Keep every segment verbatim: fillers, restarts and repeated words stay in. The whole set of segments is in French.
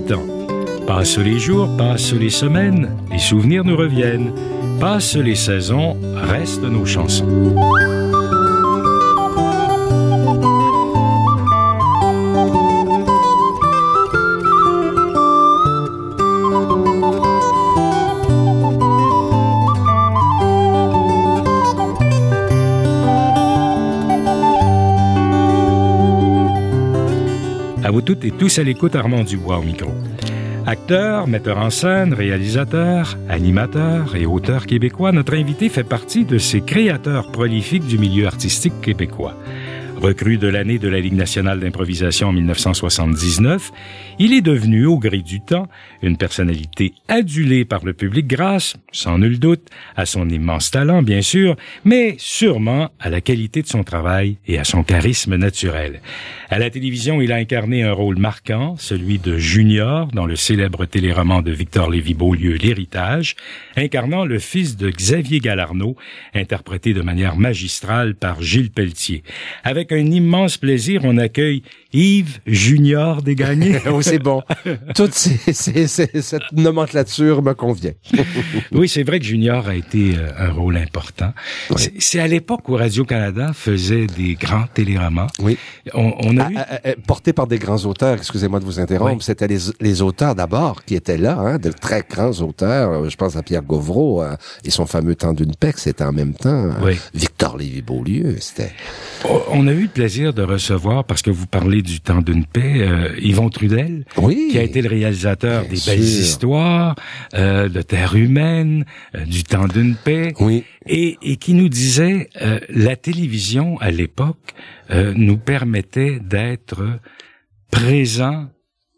temps. Passent les jours, passent les semaines, les souvenirs nous reviennent. Passent les saisons, restent nos chansons. À vous toutes et tous à l'écoute, Armand Dubois au micro. Acteur, metteur en scène, réalisateur, animateur et auteur québécois, notre invité fait partie de ces créateurs prolifiques du milieu artistique québécois. Recru de l'année de la Ligue nationale d'improvisation en dix-neuf cent soixante-dix-neuf, il est devenu, au gré du temps, une personnalité adulée par le public grâce, sans nul doute, à son immense talent, bien sûr, mais sûrement à la qualité de son travail et à son charisme naturel. À la télévision, il a incarné un rôle marquant, celui de Junior dans le célèbre téléroman de Victor Lévy-Beaulieu, L'Héritage, incarnant le fils de Xavier Galarneau, interprété de manière magistrale par Gilles Pelletier. Avec un immense plaisir, on accueille Yves Junior Desgagnés. Oh, c'est bon. Toute ces, ces, ces, cette nomenclature me convient. Oui, c'est vrai que Junior a été euh, un rôle important. Oui. C'est, c'est à l'époque où Radio-Canada faisait des grands téléromans. Oui. On, on a eu... à, à, à, porté par des grands auteurs, excusez-moi de vous interrompre, oui. C'était les, les auteurs d'abord qui étaient là, hein, de très grands auteurs. Je pense à Pierre Gauvreau euh, et son fameux Temps d'une paix, c'était en même temps. Oui. Euh, Victor Lévy-Beaulieu, c'était... On a eu le plaisir de recevoir, parce que vous parlez du Temps d'une paix, euh, Yvon Trudel, oui, qui a été le réalisateur des sûr. Belles histoires, euh, de Terre humaine, euh, du Temps d'une paix, oui. et, et qui nous disait euh, la télévision à l'époque euh, nous permettait d'être présents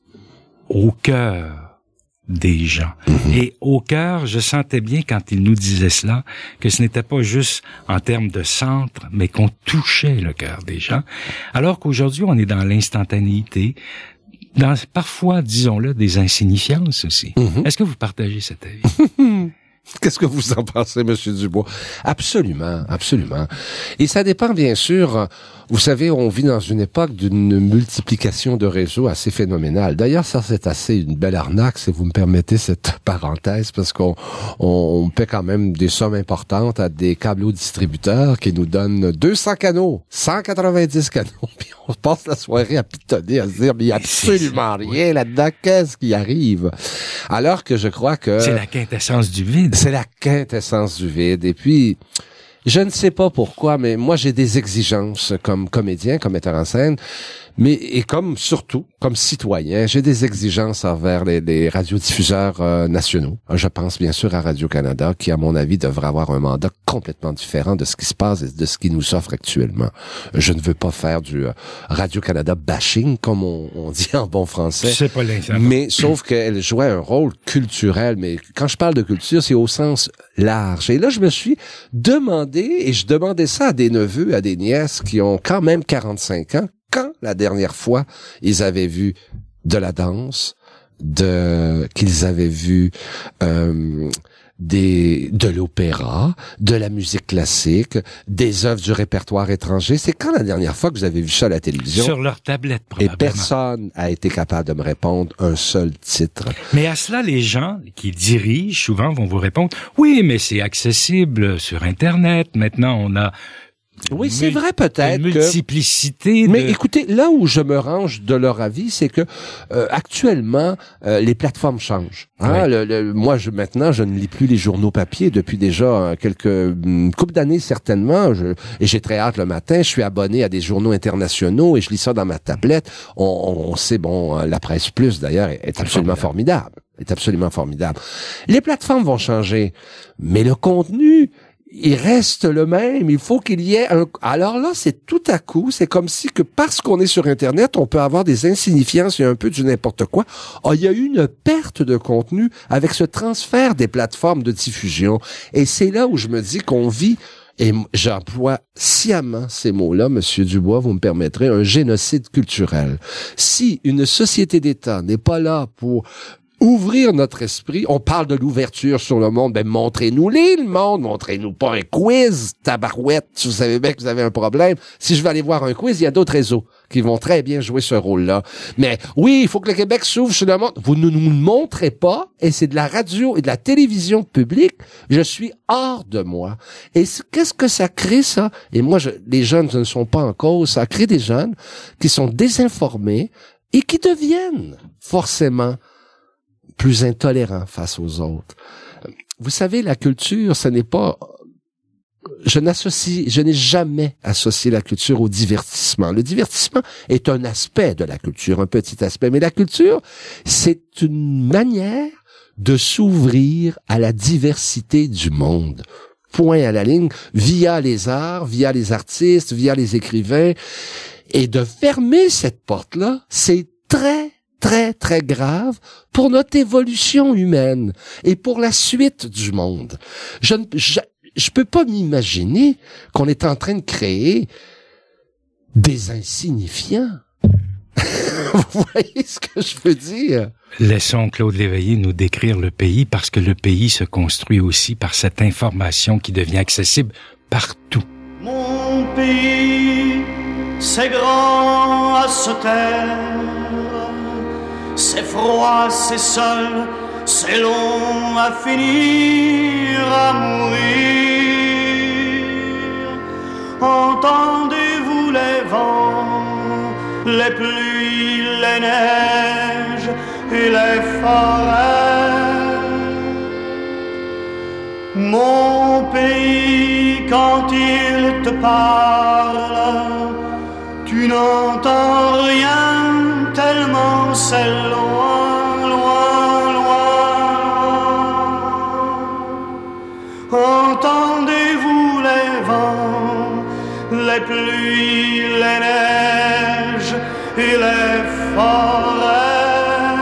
au cœur des gens. Mm-hmm. Et au cœur, je sentais bien quand il nous disait cela, que ce n'était pas juste en termes de centre, mais qu'on touchait le cœur des gens. Alors qu'aujourd'hui, on est dans l'instantanéité, dans parfois, disons-le, des insignifiances aussi. Mm-hmm. Est-ce que vous partagez cet avis? Qu'est-ce que vous en pensez, Monsieur Dubois? Absolument, absolument. Et ça dépend, bien sûr. Vous savez, on vit dans une époque d'une multiplication de réseaux assez phénoménale. D'ailleurs, ça, c'est assez une belle arnaque, si vous me permettez cette parenthèse, parce qu'on on paie quand même des sommes importantes à des câbleaux-distributeurs qui nous donnent deux cents canaux, cent quatre-vingt-dix canaux, puis on passe la soirée à pitonner, à se dire, mais il n'y a absolument rien là-dedans, qu'est-ce qui arrive? Alors que je crois que... C'est la quintessence du vide. C'est la quintessence du vide. Et puis... Je ne sais pas pourquoi, mais moi, j'ai des exigences comme comédien, comme metteur en scène, mais et comme, surtout, comme citoyen, j'ai des exigences envers les, les radiodiffuseurs euh, nationaux. Je pense bien sûr à Radio-Canada, qui, à mon avis, devrait avoir un mandat complètement différent de ce qui se passe et de ce qui nous offre actuellement. Je ne veux pas faire du euh, Radio-Canada bashing, comme on, on dit en bon français. C'est pas l'instant. Mais sauf qu'elle jouait un rôle culturel. Mais quand je parle de culture, c'est au sens large. Et là, je me suis demandé, et je demandais ça à des neveux, à des nièces qui ont quand même quarante-cinq ans, quand la dernière fois ils avaient vu de la danse, de qu'ils avaient vu euh, des de l'opéra, de la musique classique, des œuvres du répertoire étranger. C'est quand la dernière fois que vous avez vu ça à la télévision? Sur leur tablette, probablement. Et personne a été capable de me répondre un seul titre. Mais à cela, les gens qui dirigent souvent vont vous répondre « Oui, mais c'est accessible sur Internet. Maintenant, on a... » Oui, c'est vrai peut-être une multiplicité que... de... Mais écoutez, là où je me range de leur avis, c'est que euh, actuellement, euh, les plateformes changent. Hein? Oui. Le, le, moi, je, maintenant, je ne lis plus les journaux papier depuis déjà euh, quelques une couple d'années certainement. Je, et j'ai très hâte le matin. Je suis abonné à des journaux internationaux et je lis ça dans ma tablette. On, on, on sait, bon, la Presse Plus d'ailleurs est, est absolument formidable. Est absolument formidable. Les plateformes vont changer, mais le contenu... il reste le même. Il faut qu'il y ait un... Alors là, c'est tout à coup, c'est comme si que parce qu'on est sur Internet, on peut avoir des insignifiances et un peu du n'importe quoi. Oh, il y a eu une perte de contenu avec ce transfert des plateformes de diffusion. Et c'est là où je me dis qu'on vit, et j'emploie sciemment ces mots-là, Monsieur Dubois, vous me permettrez, un génocide culturel. Si une société d'État n'est pas là pour ouvrir notre esprit. On parle de l'ouverture sur le monde. Ben, montrez-nous-les, le monde. Montrez-nous pas un quiz, tabarouette. Si vous savez bien que vous avez un problème. Si je vais aller voir un quiz, il y a d'autres réseaux qui vont très bien jouer ce rôle-là. Mais oui, il faut que le Québec s'ouvre sur le monde. Vous ne nous le montrez pas, et c'est de la radio et de la télévision publique. Je suis hors de moi. Et qu'est-ce que ça crée, ça? Et moi, je, les jeunes ne sont pas en cause. Ça crée des jeunes qui sont désinformés et qui deviennent forcément plus intolérants face aux autres. Vous savez, la culture, ce n'est pas... Je n'associe, je n'ai jamais associé la culture au divertissement. Le divertissement est un aspect de la culture, un petit aspect, mais la culture, c'est une manière de s'ouvrir à la diversité du monde. Point à la ligne, via les arts, via les artistes, via les écrivains. Et de fermer cette porte-là, c'est très très, très grave pour notre évolution humaine et pour la suite du monde. Je ne je, je peux pas m'imaginer qu'on est en train de créer des insignifiants. Vous voyez ce que je veux dire? Laissons Claude Léveillé nous décrire le pays, parce que le pays se construit aussi par cette information qui devient accessible partout. Mon pays, c'est grand à se taire. C'est froid, c'est seul, c'est long à finir, à mourir. Entendez-vous les vents, les pluies, les neiges et les forêts? Mon pays, quand il te parle, tu n'entends rien tellement c'est loin, loin, loin. Entendez-vous les vents, les pluies, les neiges et les forêts?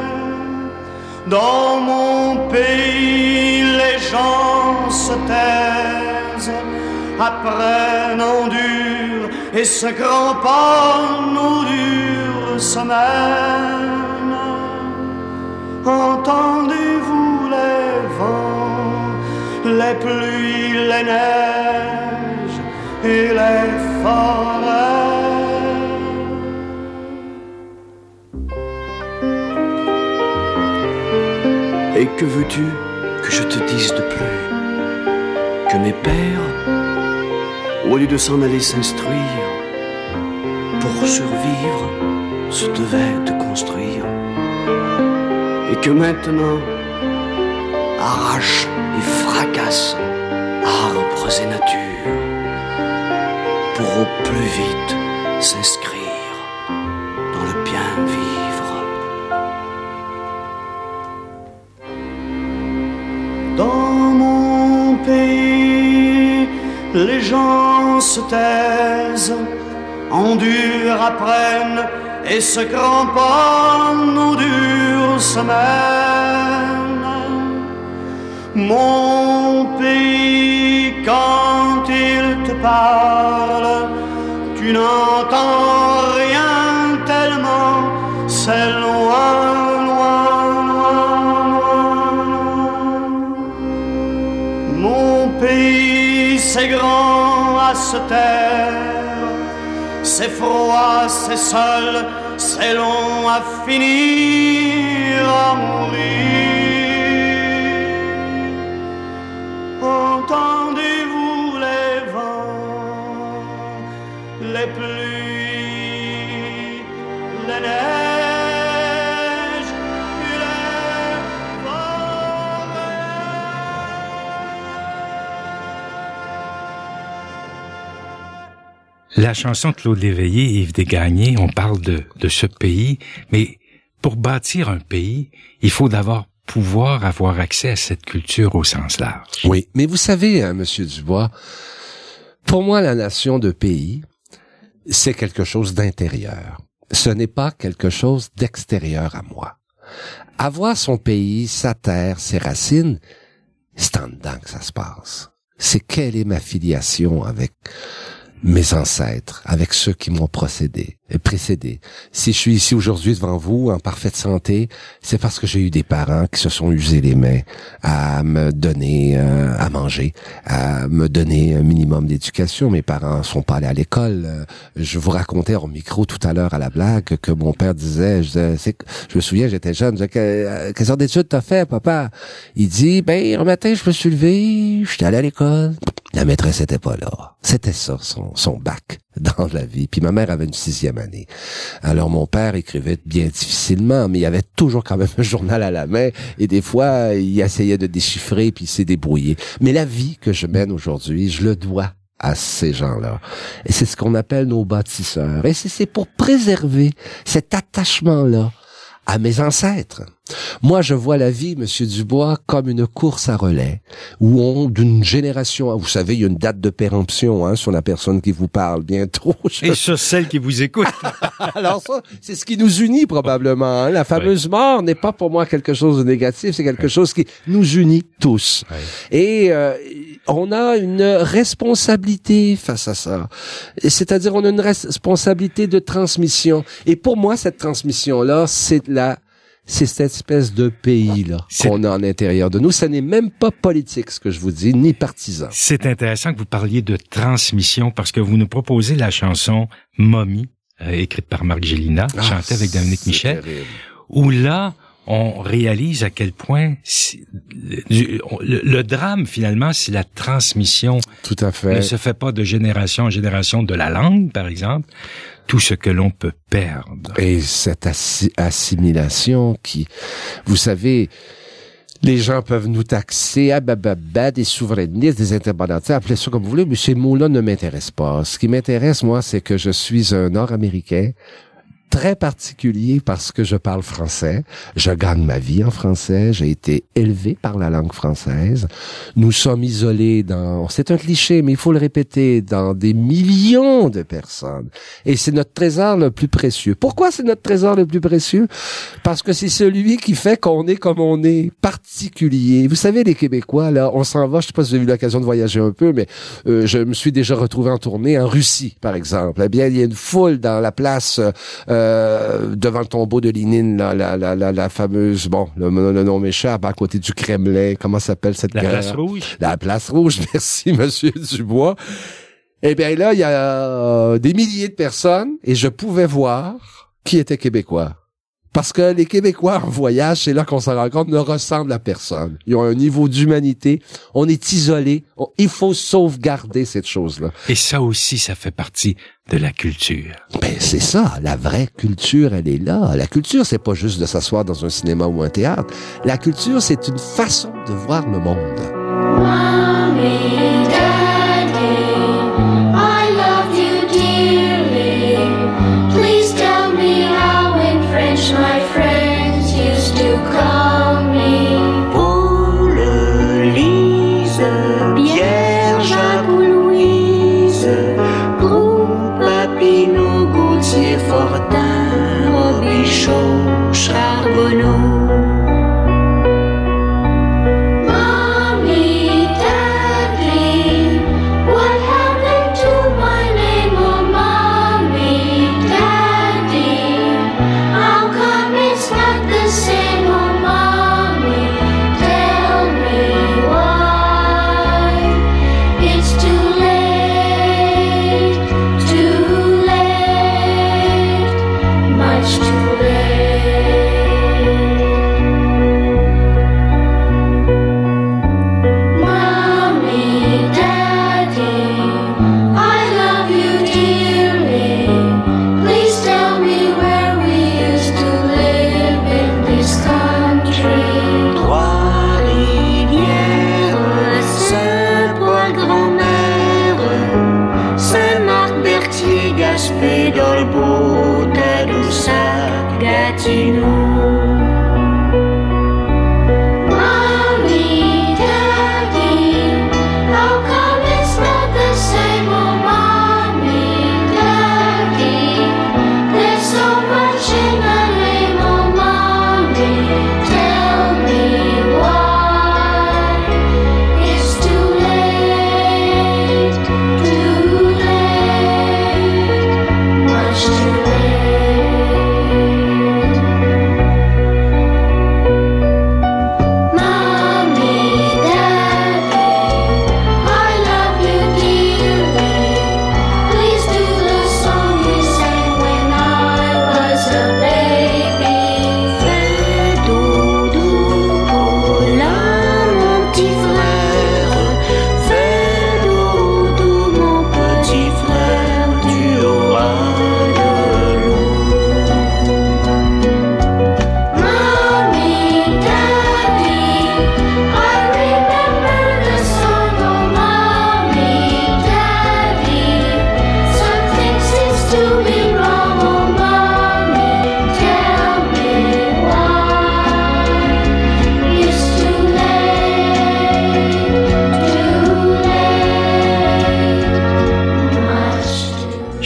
Dans mon pays, les gens se taisent, apprennent, endurent et se cramponnent aux dures semaines. Entendez-vous les vents, les pluies, les neiges et les forêts? Et que veux-tu que je te dise de plus? Que mes pères, au lieu de s'en aller s'instruire, pour survivre, se devaient de construire. Et que maintenant, arrachent et fracassent arbres et nature, pour au plus vite s'inscrire dans le bien vivre. Dans mon pays, les gens se taisent, endurent, apprennent et se cramponnent aux dures semaines. Mon pays, quand il te parle, tu n'entends rien tellement c'est loin, loin, loin, loin. Mon pays, c'est grand à se taire, c'est froid, c'est seul, c'est long à finir, à mourir. Entendez-vous les vents, les pluies, les neiges et les forêts? La chanson de Claude Léveillé et Yves Desgagnés, on parle de, de ce pays, mais pour bâtir un pays, il faut d'abord pouvoir avoir accès à cette culture au sens large. Oui, mais vous savez, hein, Monsieur Dubois, pour moi, la notion de pays, c'est quelque chose d'intérieur. Ce n'est pas quelque chose d'extérieur à moi. Avoir son pays, sa terre, ses racines, c'est en dedans que ça se passe. C'est quelle est ma filiation avec mes ancêtres, avec ceux qui m'ont procédé, précédé. Si je suis ici aujourd'hui devant vous en parfaite santé, c'est parce que j'ai eu des parents qui se sont usés les mains à me donner euh, à manger, à me donner un minimum d'éducation. Mes parents sont pas allés à l'école. Je vous racontais au micro tout à l'heure à la blague que mon père disait, je, disais, c'est, je me souviens, j'étais jeune, je disais, que, quelle sorte d'études t'as fait, papa? Il dit, ben, un matin, je me suis levé, j'étais allé à l'école. La maîtresse était pas là. C'était ça, son, son bac dans la vie. Puis ma mère avait une sixième année. Alors mon père écrivait bien difficilement, mais il avait toujours quand même un journal à la main. Et des fois, il essayait de déchiffrer, puis il s'est débrouillé. Mais la vie que je mène aujourd'hui, je le dois à ces gens-là. Et c'est ce qu'on appelle nos bâtisseurs. Et c'est, c'est pour préserver cet attachement-là à mes ancêtres. Moi, je vois la vie, Monsieur Dubois, comme une course à relais, où on, d'une génération, vous savez, il y a une date de péremption, hein, sur la personne qui vous parle bientôt. Je... Et sur celle qui vous écoute. Alors ça, c'est ce qui nous unit probablement. Hein. La fameuse oui. mort n'est pas pour moi quelque chose de négatif, c'est quelque oui. chose qui nous unit tous. Oui. Et euh, on a une responsabilité face à ça. C'est-à-dire, on a une responsabilité de transmission. Et pour moi, cette transmission-là, c'est la c'est cette espèce de pays-là c'est... qu'on a en l'intérieur de nous. Ça n'est même pas politique, ce que je vous dis, ni partisan. C'est intéressant que vous parliez de transmission parce que vous nous proposez la chanson « Momie », euh, écrite par Marc Gélina, ah, chantée avec Dominique Michel, terrible. Où là, on réalise à quel point le, le, le drame, finalement, c'est la transmission. Tout à fait. Ne se fait pas de génération en génération de la langue, par exemple. Tout ce que l'on peut perdre. Et cette assi- assimilation qui, vous savez, les gens peuvent nous taxer, ah, bah, bah, bah, des souverainistes, des indépendantistes, appelez ça comme vous voulez, mais ces mots-là ne m'intéressent pas. Ce qui m'intéresse, moi, c'est que je suis un Nord-Américain très particulier parce que je parle français. Je gagne ma vie en français. J'ai été élevé par la langue française. Nous sommes isolés dans, c'est un cliché, mais il faut le répéter, dans des millions de personnes. Et c'est notre trésor le plus précieux. Pourquoi c'est notre trésor le plus précieux? Parce que c'est celui qui fait qu'on est comme on est, particulier. Vous savez, les Québécois, là, on s'en va, je sais pas si vous avez eu l'occasion de voyager un peu, mais euh, je me suis déjà retrouvé en tournée en Russie, par exemple. Eh bien, il y a une foule dans la place euh, Euh, devant le tombeau de Lénine, là, la, la, la, la fameuse, bon, le, le nom m'échappe, à côté du Kremlin, comment s'appelle cette La gare? place rouge. La place rouge, merci, Monsieur Dubois. Eh bien là, il y a euh, des milliers de personnes, et je pouvais voir qui était québécois. Parce que les Québécois en voyage, c'est là qu'on s'en rend compte, ne ressemblent à personne. Ils ont un niveau d'humanité. On est isolés. On, il faut sauvegarder cette chose-là. Et ça aussi, ça fait partie de la culture. Ben, c'est ça. La vraie culture, elle est là. La culture, c'est pas juste de s'asseoir dans un cinéma ou un théâtre. La culture, c'est une façon de voir le monde. Mommy, Daddy, I love you dearly. Please tell me how in French my friends used to call me. Paul, Lise, Pierre, Jacques ou Louise, Groupe, Papineau, Gauthier, Fortin, Robichaud, Charbonneau. Too late.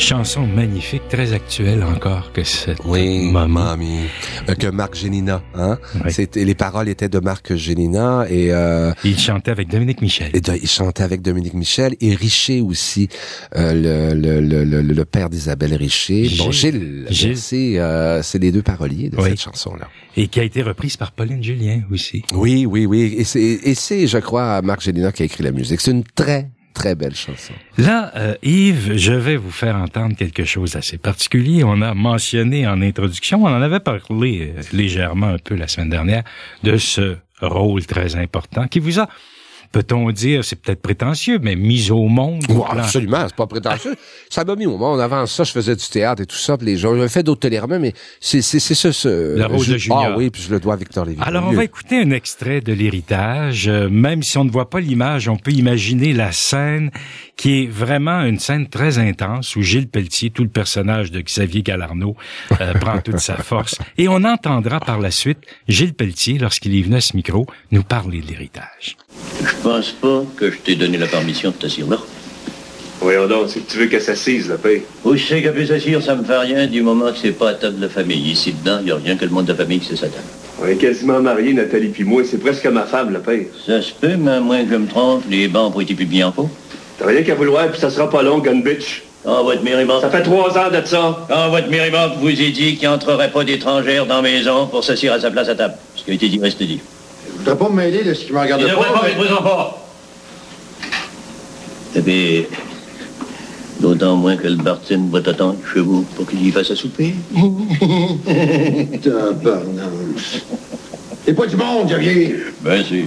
Chanson magnifique, très actuelle encore que cette Oui, mamie. mamie. Euh, que Marc Génina, hein. Oui. C'était, les paroles étaient de Marc Génina et, euh, Il chantait avec Dominique Michel. et de, il chantait avec Dominique Michel et Richer aussi, euh, le, le, le, le, le père d'Isabelle Richer. Gilles. Bon, Gilles. Gilles. C'est, euh, c'est les deux paroliers de Oui. cette chanson-là. Et qui a été reprise par Pauline Julien aussi. Oui, oui, oui. Et c'est, et c'est, je crois, Marc Génina qui a écrit la musique. C'est une très, très belle chanson. Là, euh, Yves, je vais vous faire entendre quelque chose d'assez particulier. On a mentionné en introduction, on en avait parlé euh, légèrement un peu la semaine dernière, de ce rôle très important qui vous a, peut-on dire, c'est peut-être prétentieux, mais mis au monde. Oh, au plan- absolument, c'est pas prétentieux. Ça m'a mis au monde. Avant ça, je faisais du théâtre et tout ça, puis les gens, j'avais fait d'autres téléromans, mais c'est, c'est, c'est ce, ce... Le rôle je- de Junior. Ah oui, puis je le dois à Victor Lévy. Alors, on va écouter un extrait de l'héritage. Euh, même si on ne voit pas l'image, on peut imaginer la scène qui est vraiment une scène très intense où Gilles Pelletier, tout le personnage de Xavier Galarneau, euh, prend toute sa force. Et on entendra par la suite Gilles Pelletier, lorsqu'il est venu à ce micro, nous parler de l'héritage. Je pense pas que je t'ai donné la permission de t'asseoir là. Voyons donc, c'est que tu veux qu'elle s'assise, la paix. Où je sais qu'elle peut s'asseoir, ça me fait rien du moment que c'est pas à table de la famille. Ici dedans, il y a rien que le monde de la famille qui c'est sa table. On est quasiment mariés, Nathalie puis moi, c'est presque ma femme, la paix. Ça se peut, mais à moins que je me trompe, les bancs ont été publiés en faux. T'as rien qu'à vouloir, puis ça sera pas long, gun bitch. Quand votre méribande... Ça fait trois ans de ça. Quand votre méribande vous ait dit qu'il n'entrerait pas d'étrangères dans la maison pour s'asseoir à sa place à table. Ce qui a été dit reste dit. Je voudrais pas me mêler de ce qui me regarde Il pas. devrait pas, mais- mais vous en pas. Et puis, d'autant moins que le Bartine va t'attendre chez vous pour qu'il y fasse à souper. Tabarnouche. T'es pas du monde, Xavier. Ben sûr.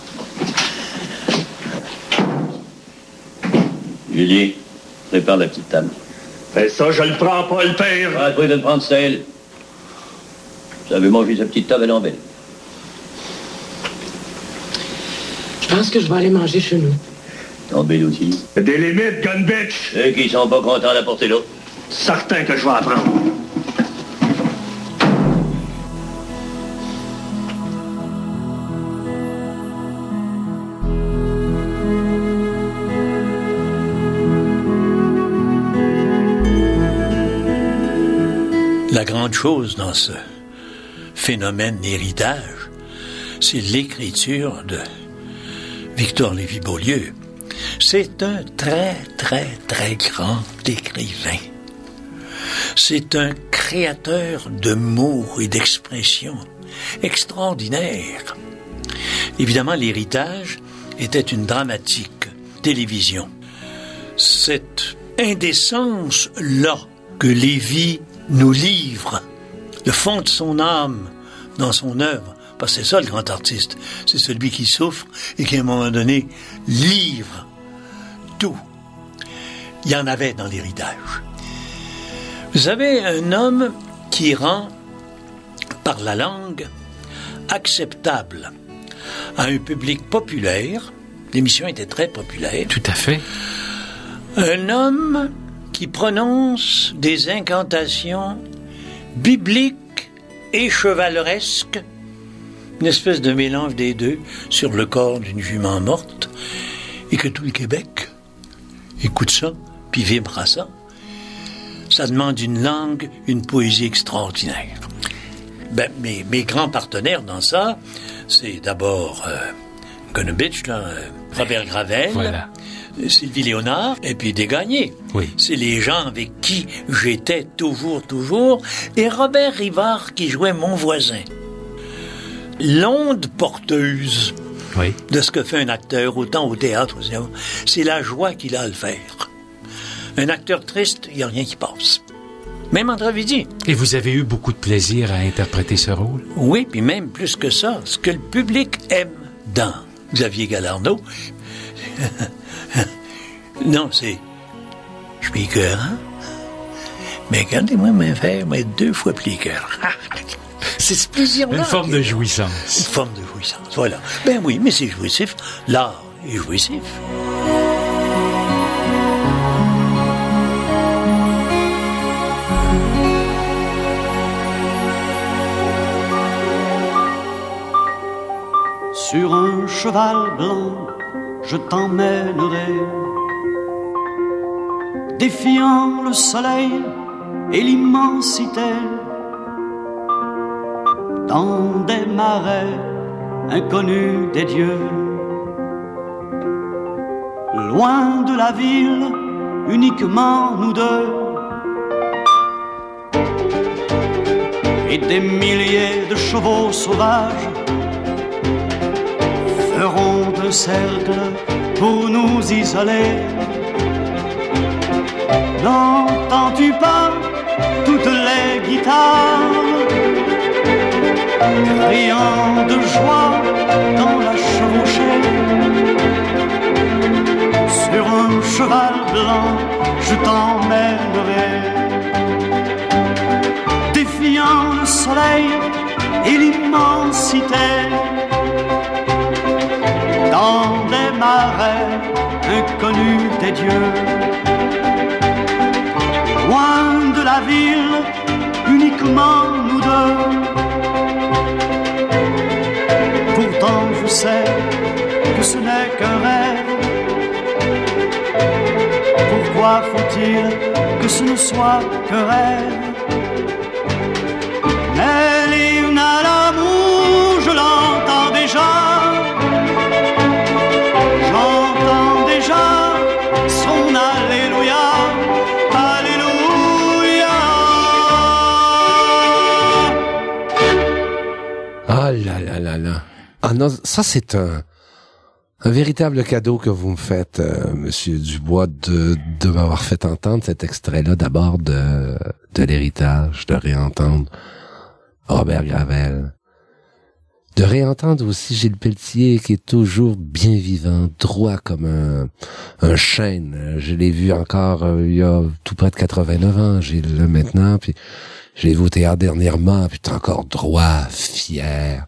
Julie, prépare la petite table. Ben ça, je le prends pas, le père. Pas à toi de le prendre, c'est elle. Vous savez manger sa petite table, elle en belle. Je pense que je vais aller manger chez nous. En belle aussi. Y'a des limites, gun bitch. Ceux qui sont pas contents d'apporter l'autre. Certain que je vais apprendre. La grande chose dans ce phénomène d'héritage, c'est l'écriture de Victor Lévy-Beaulieu. C'est un très, très, très grand écrivain. C'est un créateur de mots et d'expressions extraordinaires. Évidemment, l'héritage était une dramatique télévision. Cette indécence-là que Lévy nous livre, le fond de son âme dans son œuvre, parce que c'est ça le grand artiste, c'est celui qui souffre et qui à un moment donné livre tout. Il y en avait dans l'héritage. Vous avez un homme qui rend par la langue acceptable à un public populaire. L'émission était très populaire. Tout à fait. Un homme qui prononce des incantations bibliques et chevaleresques, une espèce de mélange des deux sur le corps d'une jument morte, et que tout le Québec écoute ça, puis vibre à ça. Ça demande une langue, une poésie extraordinaire. Ben, mes, mes grands partenaires dans ça, c'est d'abord euh, Gunnovitch, là, euh, Robert Gravel, Voilà. Sylvie Léonard, et puis Desgagnés. Oui. C'est les gens avec qui j'étais toujours, toujours, et Robert Rivard qui jouait mon voisin. L'onde porteuse Oui. de ce que fait un acteur, autant au théâtre, au cinéma, c'est la joie qu'il a à le faire. Un acteur triste, il n'y a rien qui passe. Même André Vidi. Et vous avez eu beaucoup de plaisir à interpréter ce rôle? Oui, puis même plus que ça, ce que le public aime dans Xavier Galarneau. Non, c'est... Je suis écœurant. Mais regardez-moi me faire mais deux fois plus écœurant. C'est ce plaisir-là. Une forme qui de est- jouissance. Une forme de jouissance, voilà. Ben oui, mais c'est jouissif. L'art est jouissif. Sur un cheval blanc, je t'emmènerai défiant le soleil et l'immensité, dans des marais inconnus des dieux, loin de la ville, uniquement nous deux, et des milliers de chevaux sauvages feront un cercle pour nous isoler. N'entends-tu pas toutes les guitares criant de joie dans la chevauchée? Sur un cheval blanc, je t'emmènerai, défiant le soleil et l'immensité, dans des marais inconnus des dieux, loin de la ville, uniquement nous deux. Pourtant je sais que ce n'est qu'un rêve. Pourquoi faut-il que ce ne soit qu'un rêve? Mais l'hymne à l'amour, je l'entends déjà. J'entends déjà son Alléluia, Alléluia. Ah là là là là. Ah non, ça c'est un... Un véritable cadeau que vous me faites, euh, Monsieur Dubois, de, de m'avoir fait entendre cet extrait-là, d'abord de, de l'héritage, de réentendre Robert Gravel, de réentendre aussi Gilles Pelletier, qui est toujours bien vivant, droit comme un, un chêne. Je l'ai vu encore euh, il y a tout près de quatre-vingt-neuf ans, Gilles, là, maintenant, puis je l'ai vu au théâtre dernièrement, puis t'es encore droit, fier.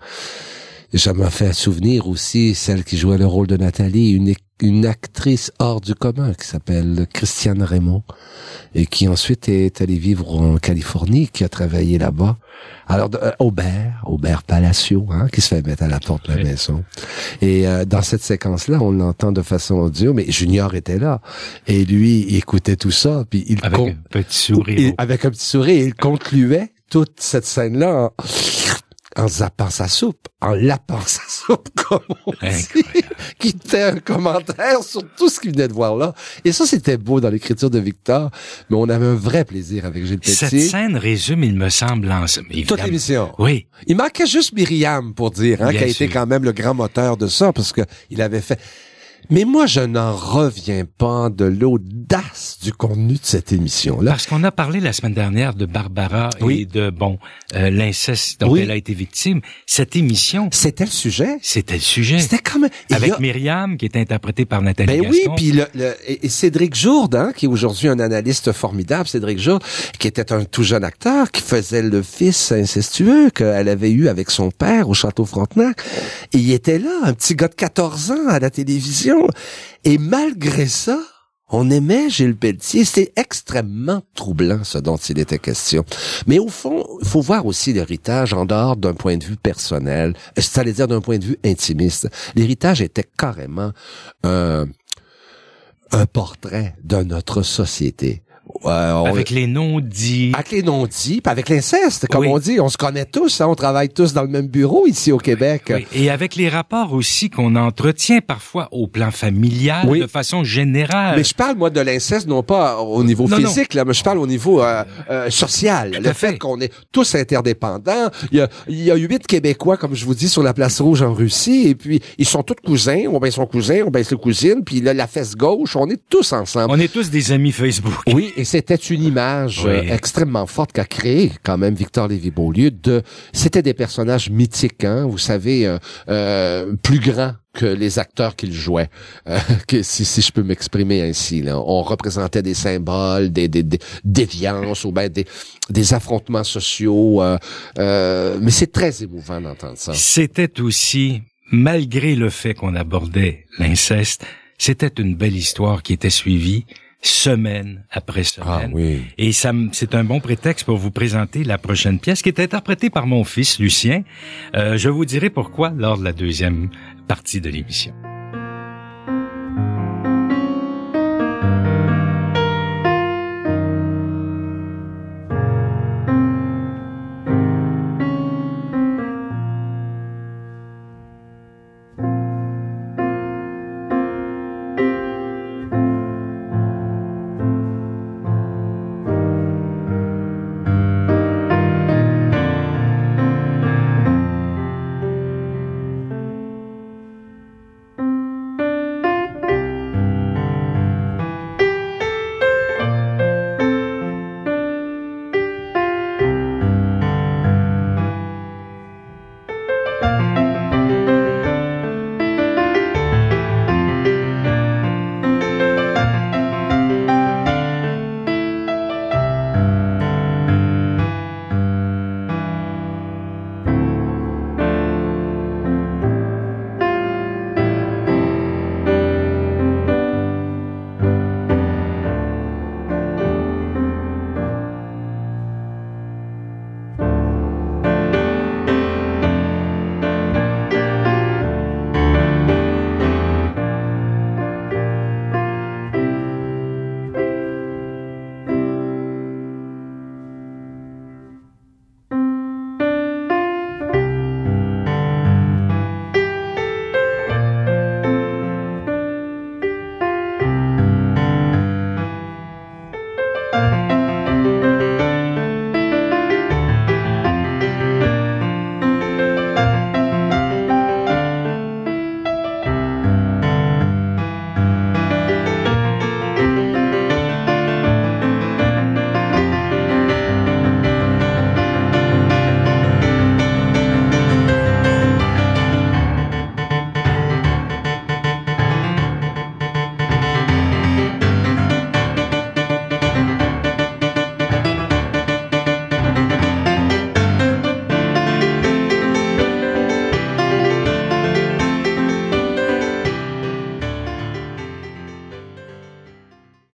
Ça m'a fait souvenir aussi celle qui jouait le rôle de Nathalie, une, une actrice hors du commun qui s'appelle Christiane Raymond et qui ensuite est allée vivre en Californie, qui a travaillé là-bas. Alors, euh, Aubert, Aubert Palacio, hein, qui se fait mettre à la porte de la maison. Et euh, dans cette séquence-là, on l'entend de façon audio, mais Junior était là. Et lui, il écoutait tout ça, puis il avec con... un petit sourire. Il, avec un petit sourire, il concluait toute cette scène-là en... en zappant sa soupe, en lapant sa soupe, comme on dit, qui était un commentaire sur tout ce qu'il venait de voir là. Et ça, c'était beau dans l'écriture de Victor, mais on avait un vrai plaisir avec Gilles Pelletier. Cette scène résume, il me semble, en... toute l'émission. Oui. Il manquait juste Myriam, pour dire, hein, qui a sûr. été quand même le grand moteur de ça, parce que il avait fait... Mais moi, je n'en reviens pas de l'audace du contenu de cette émission-là. Parce qu'on a parlé la semaine dernière de Barbara oui. et de, bon, euh, l'inceste dont oui. elle a été victime. Cette émission... C'était le sujet. C'était le sujet. C'était comme... Avec a... Myriam, qui est interprétée par Nathalie ben Gaston. Oui, puis le, le, et Cédric Jourde, hein, qui est aujourd'hui un analyste formidable, Cédric Jourde, qui était un tout jeune acteur, qui faisait le fils incestueux qu'elle avait eu avec son père au Château Frontenac. Et il était là, un petit gars de quatorze ans à la télévision. Et malgré ça, on aimait Gilles Pelletier. C'était extrêmement troublant, ce dont il était question. Mais au fond, il faut voir aussi l'héritage en dehors d'un point de vue personnel. Ça allait dire d'un point de vue intimiste. L'héritage était carrément un, un portrait de notre société. Euh, avec les non-dits. Avec les non-dits, puis avec l'inceste, comme oui. on dit. On se connaît tous, hein, on travaille tous dans le même bureau ici au Québec. Oui. Et avec les rapports aussi qu'on entretient parfois au plan familial, oui. de façon générale. Mais je parle, moi, de l'inceste, non pas au niveau non, physique, non. là, mais je parle au niveau euh, euh, social. Tout le fait, fait qu'on est tous interdépendants. Il y a, il y a huit Québécois, comme je vous dis, sur la place Rouge en Russie, et puis ils sont tous cousins, on baisse son cousin, on baisse le cousine, puis là, la fesse gauche, on est tous ensemble. On est tous des amis Facebook. Oui, et c'était une image oui. euh, extrêmement forte qu'a créé quand même Victor Lévy-Beaulieu. De, c'était des personnages mythiques, hein, vous savez, euh, euh, plus grands que les acteurs qu'il jouait, euh, que, si, si je peux m'exprimer ainsi. Là. On représentait des symboles, des, des, des déviances ou ben des, des affrontements sociaux, euh, euh, mais c'est très émouvant d'entendre ça. C'était aussi, malgré le fait qu'on abordait l'inceste, c'était une belle histoire qui était suivie semaine après semaine. Ah, oui. Et ça, c'est un bon prétexte pour vous présenter la prochaine pièce qui est interprétée par mon fils Lucien. Euh, je vous dirai pourquoi lors de la deuxième partie de l'émission.